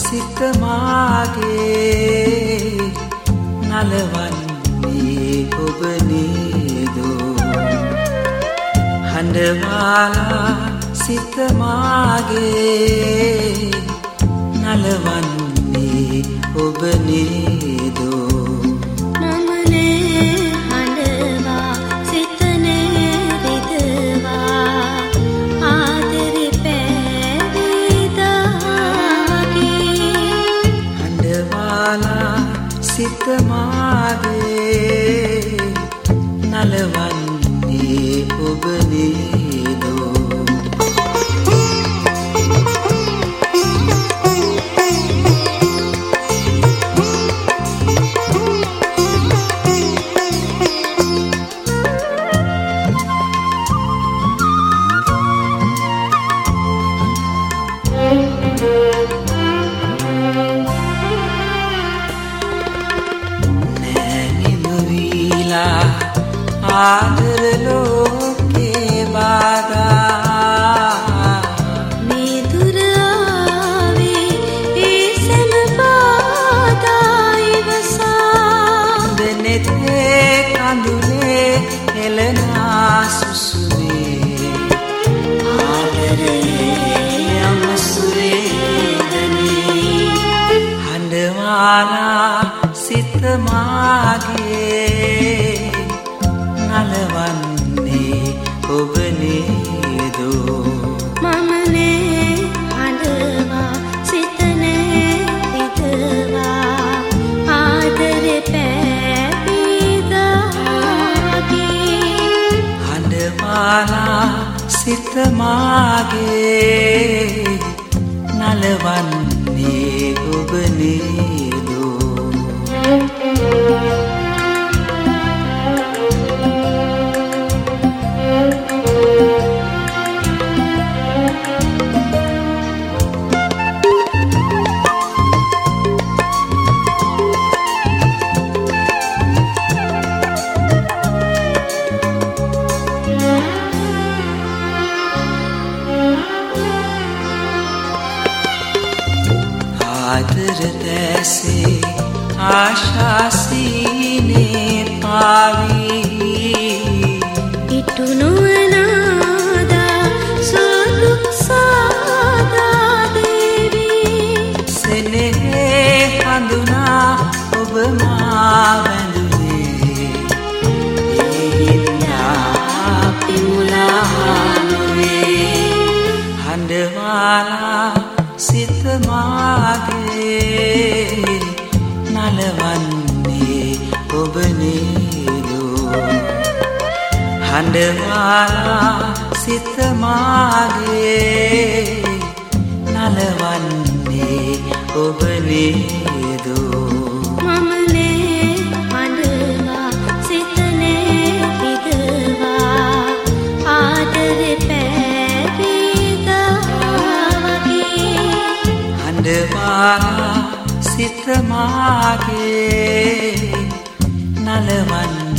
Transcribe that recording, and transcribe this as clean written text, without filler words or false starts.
සිත මාගේ නලවන්නේ ඔබ නේදෝ හඬවාලා සිත මාගේ නලවන්නේ ඔබ නේදෝ සිත මාගේ නලවන්නේ ඔබ නේදෝ ආදර ලෝකේ බාධා මේ දුර ආවේ ඒ සෑම බාධා ඉවසා දෙනෙතේ කඳුලේ හෙළනා සුසුමේ ආදරේ යමසුරේ දනී හඬවාලා සිත මාගේ නලවන්නේ ඔබ නේදෝ මමනේ හඬවා සිතනේ හිතවා ආදරේ පැපිදාගේ හඬවාලා සිත මාගේ නලවන්නේ ඔබ නේදෝ ආදර දැසේ ආශාසීනේ පාවී ඉටු නොවනාදා සුදුක් සාදා දේවී සෙනෙහේ හඳුනා ඔබ මා වැඳුනේ ඒ හින්දා පිමුලා නොවේ හඬවාලා සිත මාගේ නලවන්නේ ඔබ නේදෝ හඬවාලා සිත මාගේ නලවන්නේ ඔබ නේදෝ මමනේ හඬවා සිතනේ හිතවා ආදරේ හඬවාලා සිත මාගේ නලවන්නේ